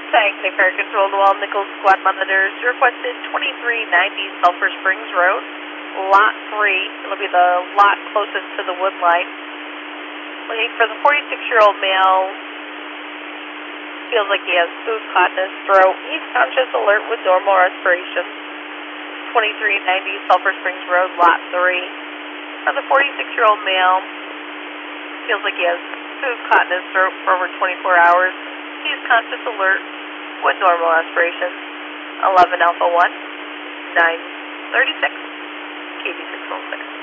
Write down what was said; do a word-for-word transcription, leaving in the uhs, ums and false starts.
Sanctuary Fire Control to all Nichols Squad monitors. Requested twenty-three ninety Sulphur Springs Road, Lot three. It'll be the lot closest to the wood line. Looking for the forty-six-year-old male. Feels like he has food caught in his throat. He's conscious, alert with normal respiration. twenty-three ninety Sulphur Springs Road, Lot three. For the forty-six-year-old male. Feels like he has food caught in his throat for over twenty-four hours. He's conscious, alert with normal aspiration. eleven Alpha one, nine thirty-six, K D six one six.